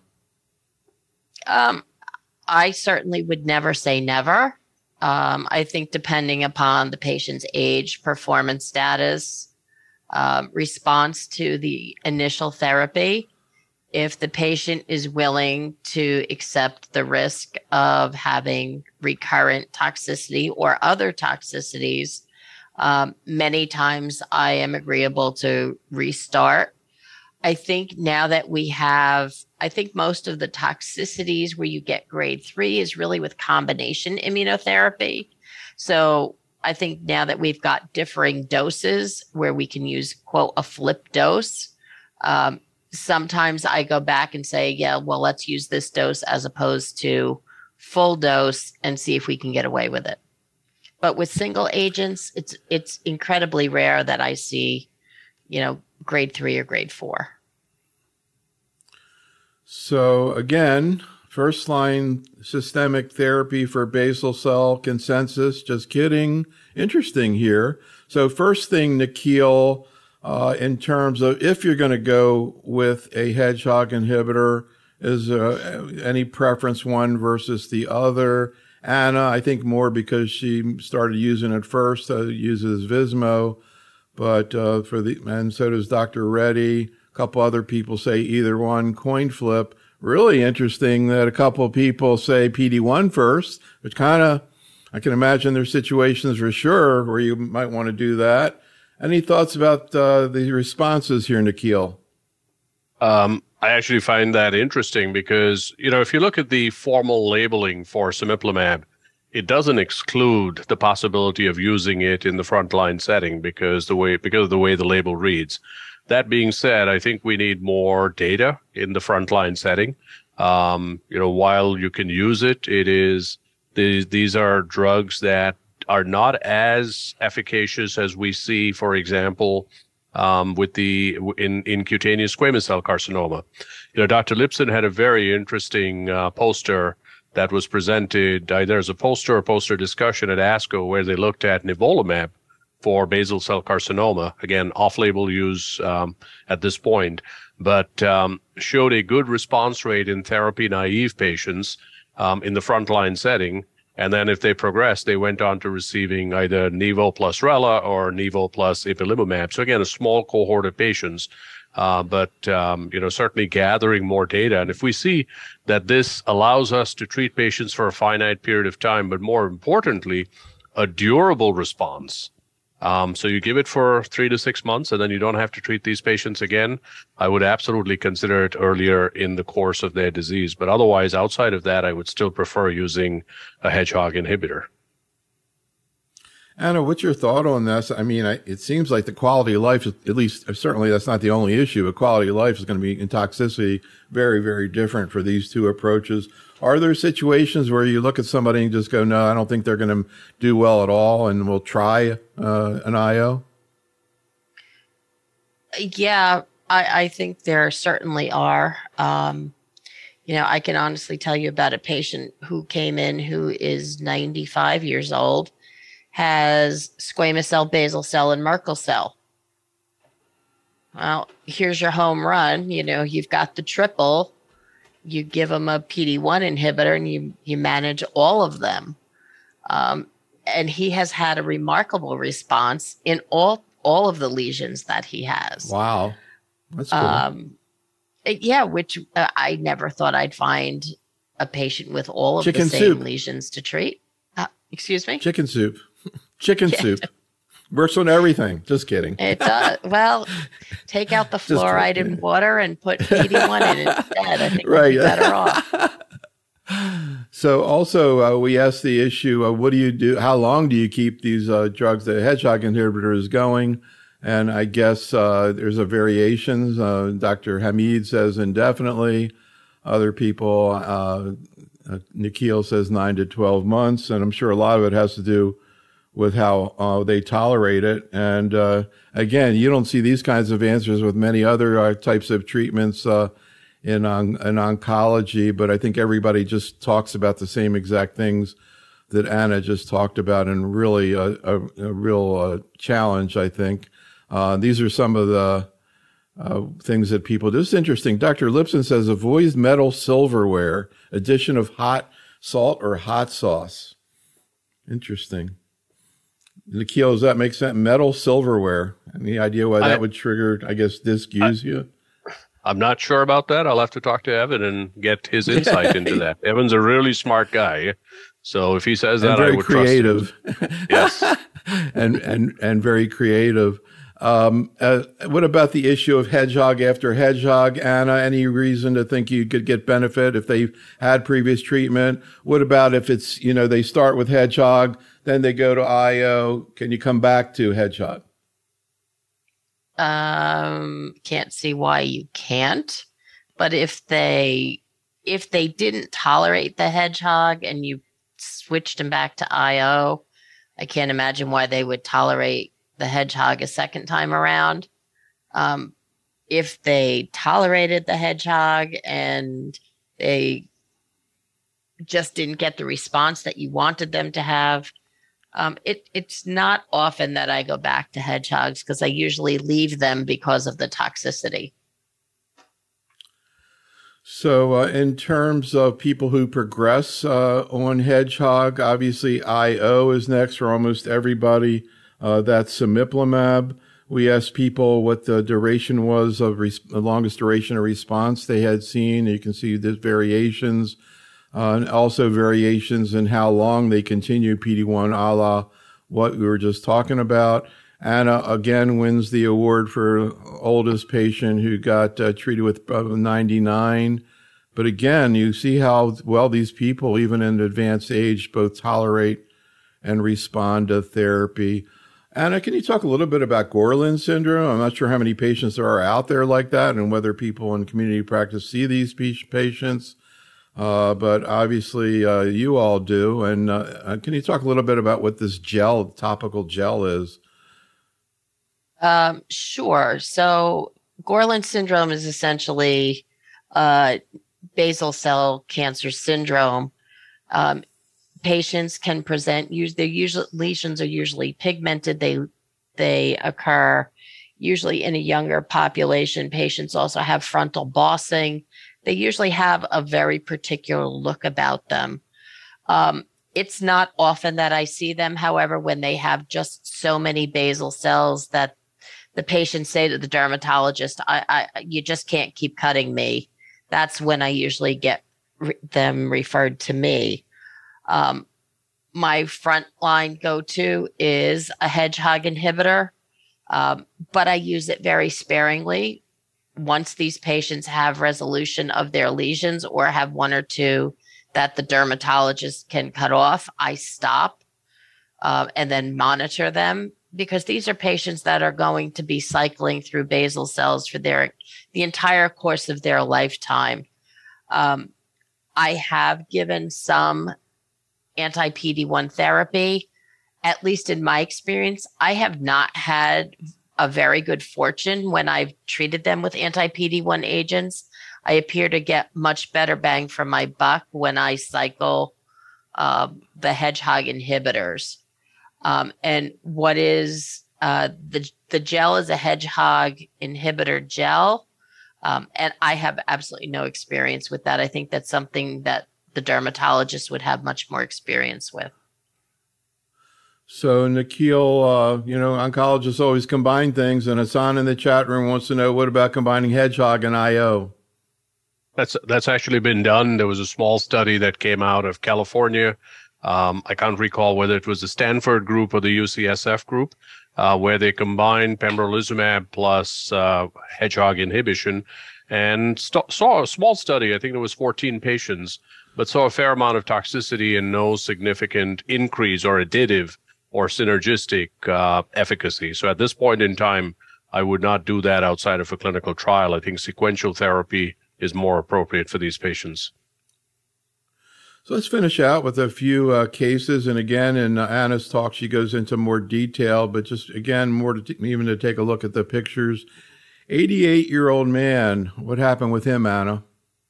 I certainly would never say never. I think depending upon the patient's age, performance status, response to the initial therapy, if the patient is willing to accept the risk of having recurrent toxicity or other toxicities, many times I am agreeable to restart. I think now that I think most of the toxicities where you get grade 3 is really with combination immunotherapy. So I think now that we've got differing doses where we can use, quote, a flip dose, sometimes I go back and say, let's use this dose as opposed to full dose and see if we can get away with it. But with single agents, it's incredibly rare that I see, grade 3 or grade 4. So again, first line systemic therapy for basal cell consensus. Just kidding. Interesting here. So first thing, Nikhil, in terms of if you're going to go with a hedgehog inhibitor, is any preference one versus the other? Anna, I think more because she started using it first, uses Vizmo, but and so does Dr. Reddy. A couple other people say either one. Coin flip. Really interesting that a couple of people say PD-1 first, which I can imagine there's situations for sure where you might want to do that. Any thoughts about the responses here, Nikhil? I actually find that interesting because, if you look at the formal labeling for cemiplimab, it doesn't exclude the possibility of using it in the frontline setting because of the way the label reads. That being said, I think we need more data in the frontline setting. While you can use it, these are drugs that are not as efficacious as we see, for example, in cutaneous squamous cell carcinoma. Dr. Lipson had a very interesting poster that was presented. There's a poster discussion at ASCO where they looked at nivolumab for basal cell carcinoma, again, off-label use at this point, but showed a good response rate in therapy-naive patients in the frontline setting. And then if they progressed, they went on to receiving either Nivo plus Rela or Nivo plus ipilimumab. So again, a small cohort of patients, but certainly gathering more data. And if we see that this allows us to treat patients for a finite period of time, but more importantly, a durable response. So you give it for 3 to 6 months, and then you don't have to treat these patients again. I would absolutely consider it earlier in the course of their disease. But otherwise, outside of that, I would still prefer using a hedgehog inhibitor. Anna, what's your thought on this? I mean, it seems like the quality of life, at least certainly that's not the only issue, but quality of life is going to be in toxicity very, very different for these two approaches. Are there situations where you look at somebody and just go, no, I don't think they're going to do well at all, and we'll try an IO? Yeah, I think there certainly are. I can honestly tell you about a patient who came in who is 95 years old, has squamous cell, basal cell, and Merkel cell. Well, here's your home run. You've got the triple. You give them a PD-1 inhibitor and you manage all of them. And he has had a remarkable response in all of the lesions that he has. Wow. That's cool. Yeah, which I never thought I'd find a patient with all of Chicken the same soup. lesions to treat. Excuse me? Chicken soup. Chicken soup. Works on everything. Just kidding. It does. Well, take out the fluoride in water and put PD-1 in instead. I think we'd be better off. So also, we asked the issue of what do you do? How long do you keep these drugs, the hedgehog inhibitors, going? And I guess there's a variations. Dr. Hamid says indefinitely. Other people, Nikhil says 9 to 12 months. And I'm sure a lot of it has to do with how they tolerate it. And again, you don't see these kinds of answers with many other types of treatments in oncology, but I think everybody just talks about the same exact things that Anna just talked about, and really a real challenge, I think. These are some of the things that people do. This is interesting. Dr. Lipson says, avoid metal silverware, addition of hot salt or hot sauce. Interesting. Nikhil, does that make sense? Metal silverware. Any idea why that would trigger, I guess, dysgeusia? I'm not sure about that. I'll have to talk to Evan and get his insight into that. Evan's a really smart guy. So if he says that, I would creative. Trust him. Yes. and very creative. What about the issue of hedgehog after hedgehog, Anna? Any reason to think you could get benefit if they've had previous treatment? What about if it's, they start with hedgehog, then they go to IO? Can you come back to hedgehog? Can't see why you can't. But if they didn't tolerate the hedgehog and you switched them back to IO, I can't imagine why they would tolerate the hedgehog a second time around. If they tolerated the hedgehog and they just didn't get the response that you wanted them to have, it's not often that I go back to hedgehogs because I usually leave them because of the toxicity. So in terms of people who progress on hedgehog, obviously IO is next for almost everybody. That's cemiplimab. We asked people what the duration was of the longest duration of response they had seen. You can see there's variations. And also variations in how long they continue PD-1, a la what we were just talking about. Anna again wins the award for oldest patient who got treated with 99. But again, you see how well these people, even in advanced age, both tolerate and respond to therapy. Anna, can you talk a little bit about Gorlin syndrome? I'm not sure how many patients there are out there like that and whether people in community practice see these patients. But obviously, you all do. And can you talk a little bit about what this topical gel is? Sure. So Gorlin syndrome is essentially basal cell cancer syndrome. Patients can present, lesions are usually pigmented. They occur usually in a younger population. Patients also have frontal bossing. They usually have a very particular look about them. It's not often that I see them. However, when they have just so many basal cells that the patients say to the dermatologist, you just can't keep cutting me. That's when I usually get them referred to me. my frontline go-to is a hedgehog inhibitor, but I use it very sparingly. Once these patients have resolution of their lesions or have one or two that the dermatologist can cut off, I stop and then monitor them, because these are patients that are going to be cycling through basal cells for the entire course of their lifetime. I have given some anti-PD-1 therapy. At least in my experience, I have not had a very good fortune when I've treated them with anti-PD-1 agents. I appear to get much better bang for my buck when I cycle the hedgehog inhibitors. And what is the gel is a hedgehog inhibitor gel. And I have absolutely no experience with that. I think that's something that the dermatologist would have much more experience with. So, Nikhil, oncologists always combine things, and Hassan in the chat room wants to know, what about combining hedgehog and IO? That's actually been done. There was a small study that came out of California. I can't recall whether it was the Stanford group or the UCSF group, where they combined pembrolizumab plus hedgehog inhibition, and saw a small study. I think there was 14 patients, but saw a fair amount of toxicity and no significant increase or additive or synergistic efficacy. So at this point in time, I would not do that outside of a clinical trial. I think sequential therapy is more appropriate for these patients. So let's finish out with a few cases. And again, in Anna's talk, she goes into more detail, but just again, more even to take a look at the pictures. 88-year-old man. What happened with him, Anna?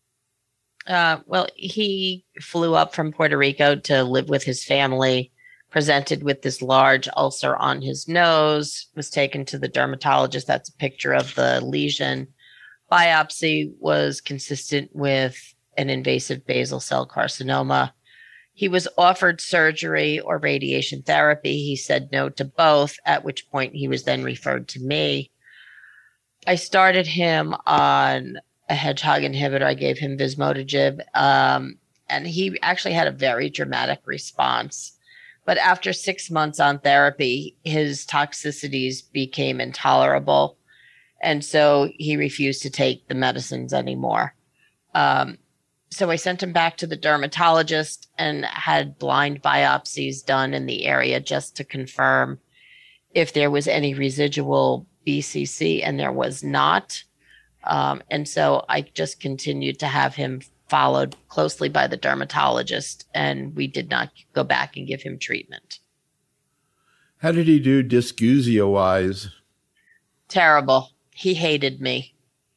Well, he flew up from Puerto Rico to live with his family, presented with this large ulcer on his nose, was taken to the dermatologist. That's a picture of the lesion. Biopsy was consistent with an invasive basal cell carcinoma. He was offered surgery or radiation therapy. He said no to both, at which point he was then referred to me. I started him on a hedgehog inhibitor. I gave him vismodegib, and he actually had a very dramatic response. But after 6 months on therapy, his toxicities became intolerable, and so he refused to take the medicines anymore. So I sent him back to the dermatologist and had blind biopsies done in the area just to confirm if there was any residual BCC, and there was not. And so I just continued to have him followed closely by the dermatologist, and we did not go back and give him treatment. How did he do dysgeusia-wise? Terrible. He hated me.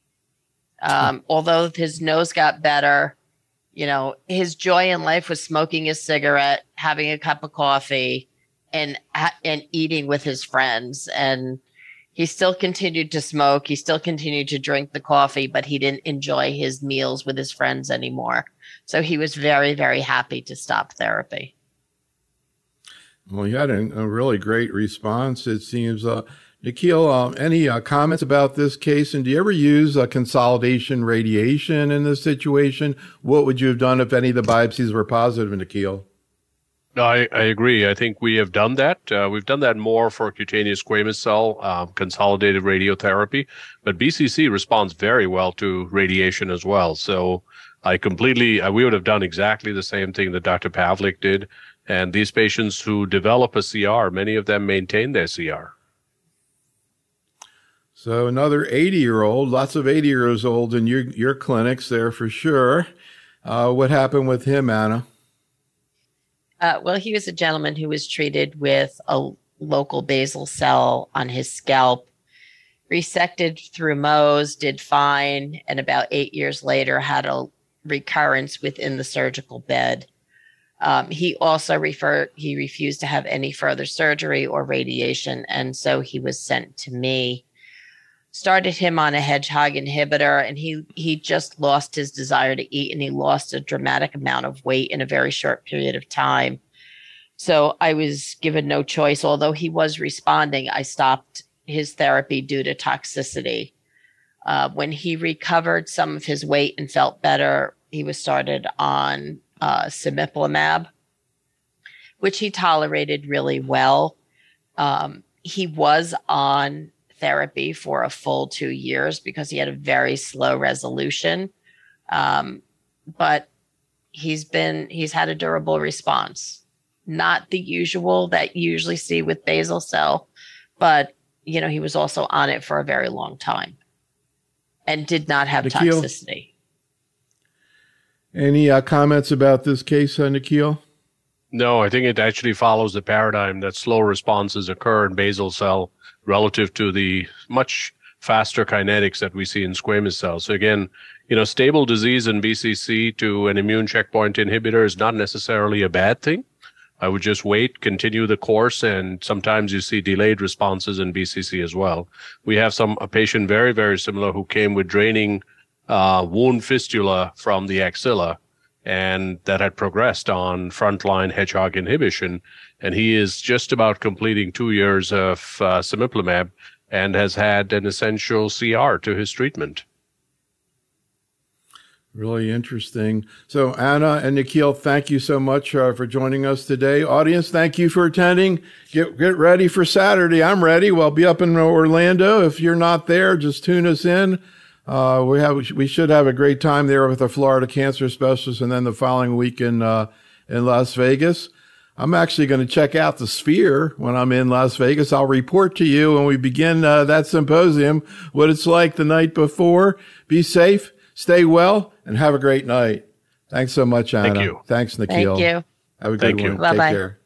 Although his nose got better, his joy in life was smoking a cigarette, having a cup of coffee, and eating with his friends. And he still continued to smoke. He still continued to drink the coffee, but he didn't enjoy his meals with his friends anymore. So he was very, very happy to stop therapy. Well, you had a really great response, it seems. Nikhil, any comments about this case? And do you ever use consolidation radiation in this situation? What would you have done if any of the biopsies were positive, Nikhil? No, I agree. I think we have done that. We've done that more for cutaneous squamous cell, consolidated radiotherapy. But BCC responds very well to radiation as well. So we would have done exactly the same thing that Dr. Pavlik did. And these patients who develop a CR, many of them maintain their CR. So another 80-year-old, lots of 80-year-olds in your clinics there for sure. What happened with him, Anna? Well, he was a gentleman who was treated with a local basal cell on his scalp, resected through Mohs, did fine, and about 8 years later had a recurrence within the surgical bed. He also refused to have any further surgery or radiation, and so he was sent to me. Started him on a hedgehog inhibitor, and he just lost his desire to eat, and he lost a dramatic amount of weight in a very short period of time. So I was given no choice. Although he was responding, I stopped his therapy due to toxicity. When he recovered some of his weight and felt better, he was started on cemiplimab. which he tolerated really well. He was on therapy for a full 2 years because he had a very slow resolution. But he's had a durable response. Not the usual that you usually see with basal cell, but he was also on it for a very long time and did not have Nikhil, toxicity. Any comments about this case, Nikhil? No, I think it actually follows the paradigm that slow responses occur in basal cell relative to the much faster kinetics that we see in squamous cells. So again, stable disease in BCC to an immune checkpoint inhibitor is not necessarily a bad thing. I would just wait, continue the course, and sometimes you see delayed responses in BCC as well. We have a patient very, very similar who came with draining wound fistula from the axilla, and that had progressed on frontline hedgehog inhibition. And he is just about completing 2 years of cemiplimab and has had an essential CR to his treatment. Really interesting. So Anna and Nikhil, thank you so much for joining us today. Audience, thank you for attending. Get ready for Saturday. I'm ready. We'll be up in Orlando. If you're not there, just tune us in. We should have a great time there with the Florida cancer specialist, and then the following week in Las Vegas. I'm actually going to check out the Sphere when I'm in Las Vegas. I'll report to you when we begin that symposium, what it's like the night before. Be safe, stay well, and have a great night. Thanks so much, Anna. Thank you. Thanks, Nikhil. Thank you. Have a good one. Bye-bye. Take care.